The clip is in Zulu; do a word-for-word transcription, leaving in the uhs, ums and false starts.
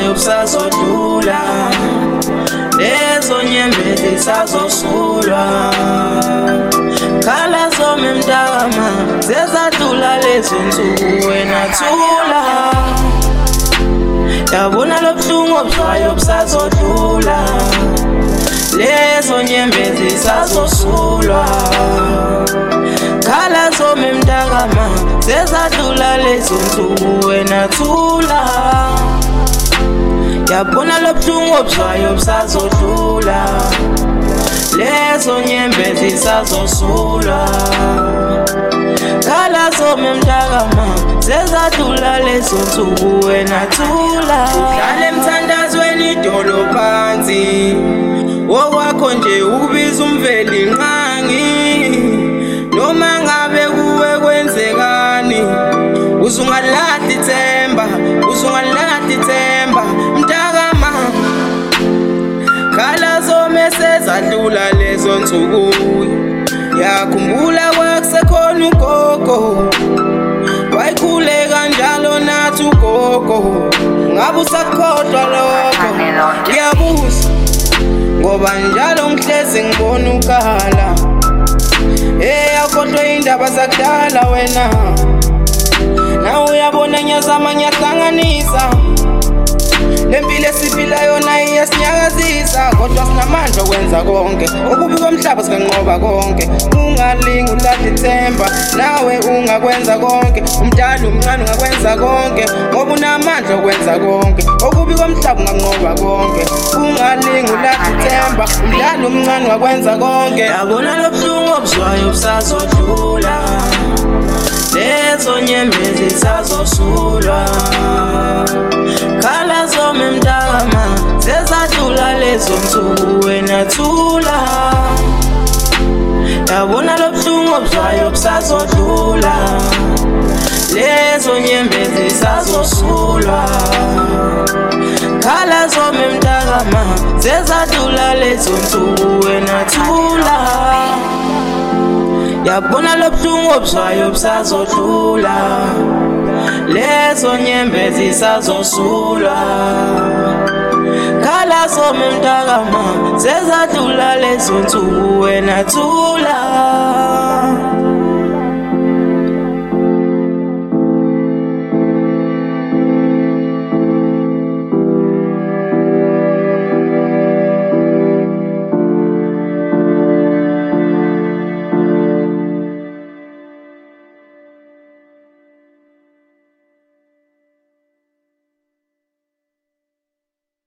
obuzwayo busazodlula, lezo nyembezi sazosulwa. Khala zome mntakama zezadlula lezo nsuku wena thula. Yabona lobuhlungu obuzwayo busazodlula, lezo nyembezi sazosulwa. Khala zome mntakama zezadlula lezo nsuku wena thula. Yabona lobuhlungu obuzwayo busazodlula, lezo nyembezi sazosulwa. Khala zome mntakama zezadlula lezo nsuku wena thula. Dlala emthandazweni idolo phansi, wokwakho nje ukubiza umveli nqangi. Noma ngabe kuwe kwenzekani, uzungalahli ithemba, uzungalahli ithemba mntakama. Khala zome sezadlula lezo nsuku, yakhumbula kwakusekhona ugogo, wayikhuleka njalo nathi ugogo. Ngabe usakhohlwa lokho? Ngiyabuza ngoba njalo ngihlezi ngibona ukhala. Hey, akhohlwa indaba zakudala wena, nawe uyabona ngiyazama ngiyahlanganisa. Lempilo esiphila yona iyasinyakazisa, kodwa sinamandla okwenza konke. Okubi komhlaba sikanqoba konke. Ungalingi ulahla ithemba, nawe ungakwenza konke. Umdala umncane ungakwenza konke, ngoba unamandla okwenza konke. Okubi komhlaba unganqoba konke. Ungalingi ulahla ithemba, umdala umncane ungakwenza konke. Yabona lobuhlungu obuzwayo busazodlula, lezo nyembezi sazosulwa. Khala zome mntakama zezadlula lezo nsuku wena thula. Yabona lobuhlungu obuzwayo busazodlula, lezo nyembezi sazosulwa. Khala zome mntakama zezadlula lezo nsuku wena thula. Yabona lobuhlungu obuzwayo busazodlula, lezo nyembezi sazosulwa. Khala zome mntakama zezadlula lezo nsuku wena thula.